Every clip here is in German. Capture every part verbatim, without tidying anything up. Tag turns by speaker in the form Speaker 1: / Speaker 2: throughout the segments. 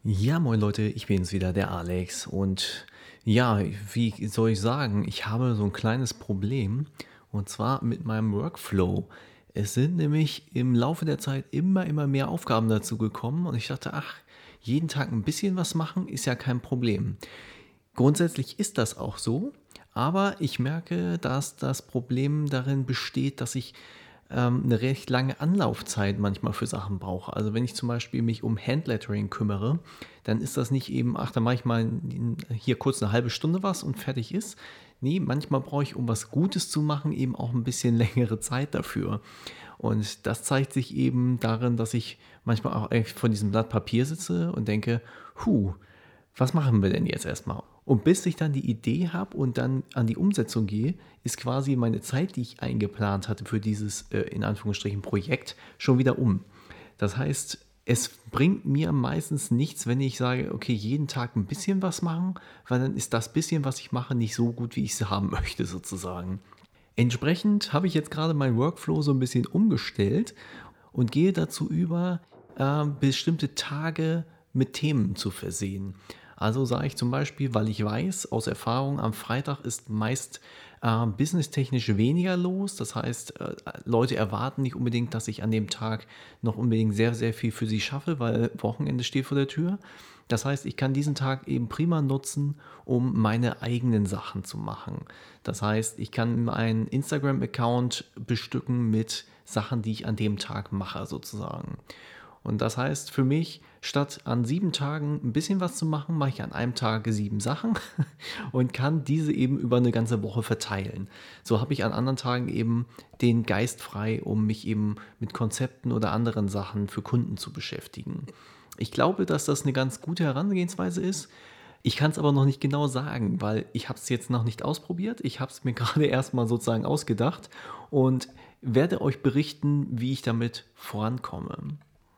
Speaker 1: Ja, moin Leute, ich bin's wieder, der Alex. Und ja, wie soll ich sagen, ich habe so ein kleines Problem und zwar mit meinem Workflow. Es sind nämlich im Laufe der Zeit immer, immer mehr Aufgaben dazu gekommen und ich dachte, ach, jeden Tag ein bisschen was machen ist ja kein Problem. Grundsätzlich ist das auch so, aber ich merke, dass das Problem darin besteht, dass ich ähm, 'ne recht lange Anlaufzeit manchmal für Sachen brauche. Also, wenn ich zum Beispiel mich um Handlettering kümmere, dann ist das nicht eben: „Ach, dann mache ich mal n hier kurz eine halbe Stunde was und fertig ist.“ Ne, manchmal brauche ich, um was Gutes zu machen, eben auch ein bisschen längere Zeit dafür. Und das zeigt sich eben darin, dass ich manchmal auch echt vor diesem Blatt Papier sitze und denke: „Hu, was machen wir denn jetzt erstmal? Und bis ich dann die Idee habe und dann an die Umsetzung gehe, ist quasi meine Zeit, die ich eingeplant hatte für dieses, äh, in Anführungsstrichen Projekt, schon wieder um. Das heißt, es bringt mir meistens nichts, wenn ich sage: „Okay, jeden Tag ein bisschen was machen“, weil dann ist das bisschen, was ich mache, nicht so gut, wie ich es haben möchte sozusagen. Entsprechend habe ich jetzt gerade meinen Workflow so ein bisschen umgestellt und gehe dazu über, äh, bestimmte Tage mit Themen zu versehen. Also sage ich zum Beispiel, weil ich weiß aus Erfahrung, am Freitag ist meist, äh, businesstechnisch weniger los. Das heißt, äh, Leute erwarten nicht unbedingt, dass ich an dem Tag noch unbedingt sehr, sehr viel für sie schaffe, weil Wochenende steht vor der Tür. Das heißt, ich kann diesen Tag eben prima nutzen, um meine eigenen Sachen zu machen. Das heißt, ich kann meinen Instagram-Account bestücken mit Sachen, die ich an dem Tag mache, sozusagen. Und das heißt für mich, statt an sieben Tagen ein bisschen was zu machen, mache ich an einem Tag sieben Sachen und kann diese eben über eine ganze Woche verteilen. So habe ich an anderen Tagen eben den Geist frei, um mich eben mit Konzepten oder anderen Sachen für Kunden zu beschäftigen. Ich glaube, dass das eine ganz gute Herangehensweise ist. Ich kann es aber noch nicht genau sagen, weil ich habe es jetzt noch nicht ausprobiert. Ich habe es mir gerade erst mal sozusagen ausgedacht und werde euch berichten, wie ich damit vorankomme.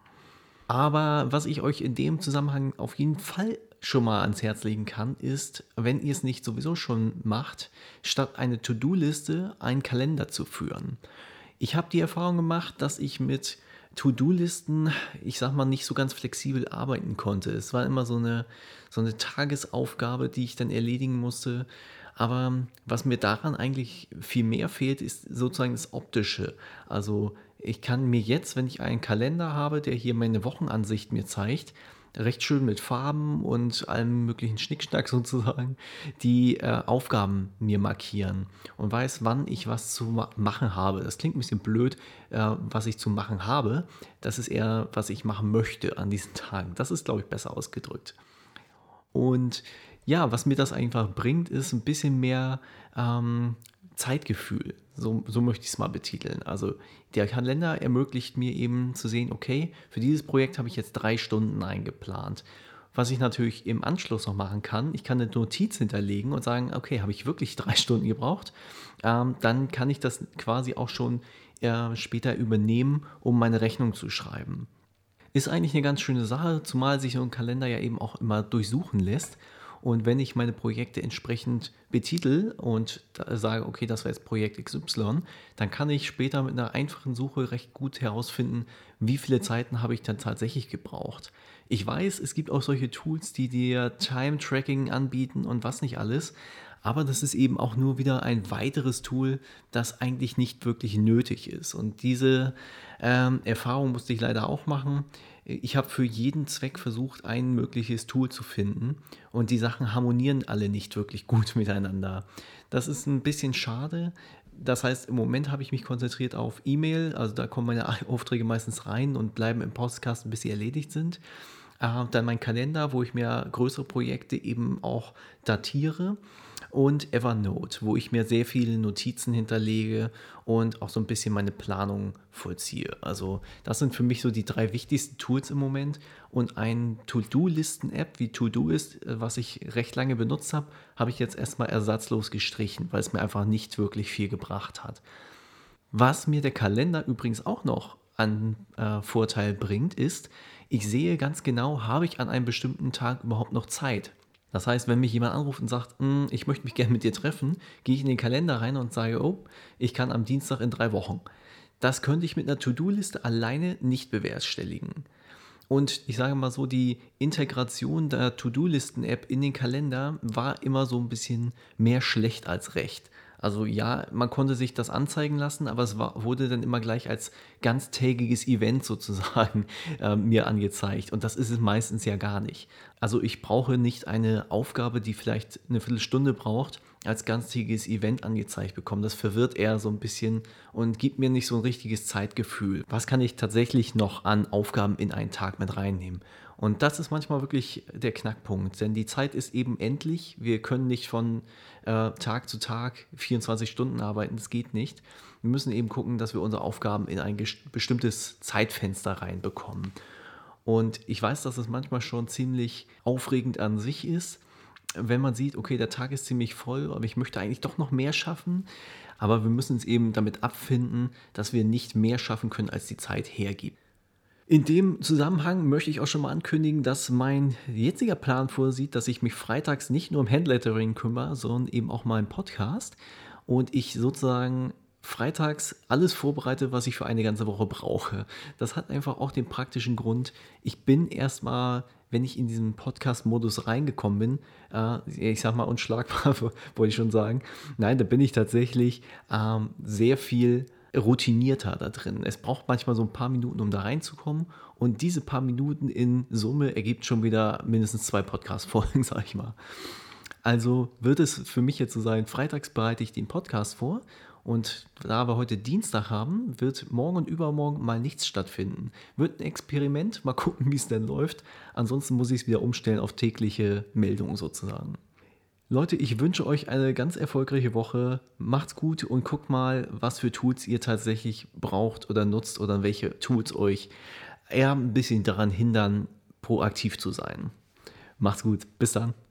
Speaker 1: Aber was ich euch in dem Zusammenhang auf jeden Fall schon mal ans Herz legen kann, ist, wenn ihr es nicht sowieso schon macht, statt eine To-Do-Liste einen Kalender zu führen. Ich habe die Erfahrung gemacht, dass ich mit To-Do-Listen, ich sag mal, nicht so ganz flexibel arbeiten konnte. Es war immer so eine, so eine Tagesaufgabe, die ich dann erledigen musste. Aber was mir daran eigentlich viel mehr fehlt, ist sozusagen das Optische. Also ich kann mir jetzt, wenn ich einen Kalender habe, der hier meine Wochenansicht mir zeigt, recht schön mit Farben und allem möglichen Schnickschnack sozusagen, die äh, Aufgaben mir markieren und weiß, wann ich was zu ma machen habe. Das klingt ein bisschen blöd, äh, was ich zu machen habe. Das ist eher, was ich machen möchte an diesen Tagen. Das ist, glaube ich, besser ausgedrückt. Und ja, was mir das einfach bringt, ist ein bisschen mehr, ähm, Zeitgefühl. So so möchte ich es mal betiteln. Also, der Kalender ermöglicht mir eben zu sehen: „Okay, für dieses Projekt habe ich jetzt drei Stunden eingeplant.“ Was ich natürlich im Anschluss noch machen kann, ich kann eine Notiz hinterlegen und sagen: „Okay, habe ich wirklich drei Stunden gebraucht?“ Ähm, dann kann ich das quasi auch schon, äh, später übernehmen, um meine Rechnung zu schreiben. Ist eigentlich eine ganz schöne Sache, zumal sich so 'n Kalender ja eben auch immer durchsuchen lässt. Und wenn ich meine Projekte entsprechend betitel und da sage: „Okay, das war jetzt Projekt X Y“, dann kann ich später mit einer einfachen Suche recht gut herausfinden, wie viele Zeiten habe ich dann tatsächlich gebraucht. Ich weiß, es gibt auch solche Tools, die dir Time-Tracking anbieten und was nicht alles, aber das ist eben auch nur wieder ein weiteres Tool, das eigentlich nicht wirklich nötig ist. Und diese, ähm, Erfahrung musste ich leider auch machen. Ich habe für jeden Zweck versucht, ein mögliches Tool zu finden und die Sachen harmonieren alle nicht wirklich gut miteinander. Das ist ein bisschen schade. Das heißt, im Moment habe ich mich konzentriert auf E-Mail, also da kommen meine Aufträge meistens rein und bleiben im Postkasten, bis sie erledigt sind. Äh, dann mein Kalender, wo ich mir größere Projekte eben auch datiere und Evernote, wo ich mir sehr viele Notizen hinterlege und auch so ein bisschen meine Planung vollziehe. Also, das sind für mich so die drei wichtigsten Tools im Moment und ein To-do-Listen-App wie Todoist, äh, was ich recht lange benutzt habe, habe ich jetzt erst mal ersatzlos gestrichen, weil es mir einfach nicht wirklich viel gebracht hat. Was mir der Kalender übrigens auch noch an, äh, Vorteil bringt, ist, ich sehe ganz genau, habe ich an einem bestimmten Tag überhaupt noch Zeit? Das heißt, wenn mich jemand anruft und sagt: „Hm, ich möchte mich gerne mit dir treffen“, gehe ich in den Kalender rein und sage: „Oh, ich kann am Dienstag in drei Wochen.“ Das könnte ich mit einer To-do-Liste alleine nicht bewerkstelligen. Und ich sage mal so, die Integration der To-Do-Listen-App in den Kalender war immer so ein bisschen mehr schlecht als recht. Also ja, man konnte sich das anzeigen lassen, aber es war, wurde dann immer gleich als ganztägiges Event sozusagen äh, mir angezeigt. Und das ist es meistens ja gar nicht. Also ich brauche nicht eine Aufgabe, die vielleicht eine Viertelstunde braucht, als ganztägiges Event angezeigt bekommen. Das verwirrt eher so ein bisschen und gibt mir nicht so ein richtiges Zeitgefühl. Was kann ich tatsächlich noch an Aufgaben in einen Tag mit reinnehmen? Und das ist manchmal wirklich der Knackpunkt, denn die Zeit ist eben endlich. Wir können nicht von äh, Tag zu Tag vierundzwanzig Stunden arbeiten, das geht nicht. Wir müssen eben gucken, dass wir unsere Aufgaben in ein ges- bestimmtes Zeitfenster reinbekommen. Und ich weiß, dass es manchmal schon ziemlich aufregend an sich ist, wenn man sieht, okay, der Tag ist ziemlich voll, aber ich möchte eigentlich doch noch mehr schaffen. Aber wir müssen uns eben damit abfinden, dass wir nicht mehr schaffen können, als die Zeit hergibt. In dem Zusammenhang möchte ich auch schon mal ankündigen, dass mein jetziger Plan vorsieht, dass ich mich freitags nicht nur um Handlettering kümmere, sondern eben auch mal im Podcast und ich sozusagen freitags alles vorbereite, was ich für eine ganze Woche brauche. Das hat einfach auch den praktischen Grund, ich bin erstmal, wenn ich in diesen Podcast-Modus reingekommen bin, äh, ich sag mal unschlagbar, wollte ich schon sagen, nein, da bin ich tatsächlich ähm, sehr viel routinierter da drin. Es braucht manchmal so ein paar Minuten, um da reinzukommen und diese paar Minuten in Summe ergibt schon wieder mindestens zwei Podcast-Folgen, sag ich mal. Also wird es für mich jetzt so sein, freitags bereite ich den Podcast vor und da wir heute Dienstag haben, wird morgen und übermorgen mal nichts stattfinden. Wird ein Experiment, mal gucken, wie es denn läuft. Ansonsten muss ich es wieder umstellen auf tägliche Meldungen sozusagen. Leute, ich wünsche euch eine ganz erfolgreiche Woche. Macht's gut und guckt mal, was für Tools ihr tatsächlich braucht oder nutzt oder welche Tools euch eher ein bisschen daran hindern, proaktiv zu sein. Macht's gut. Bis dann.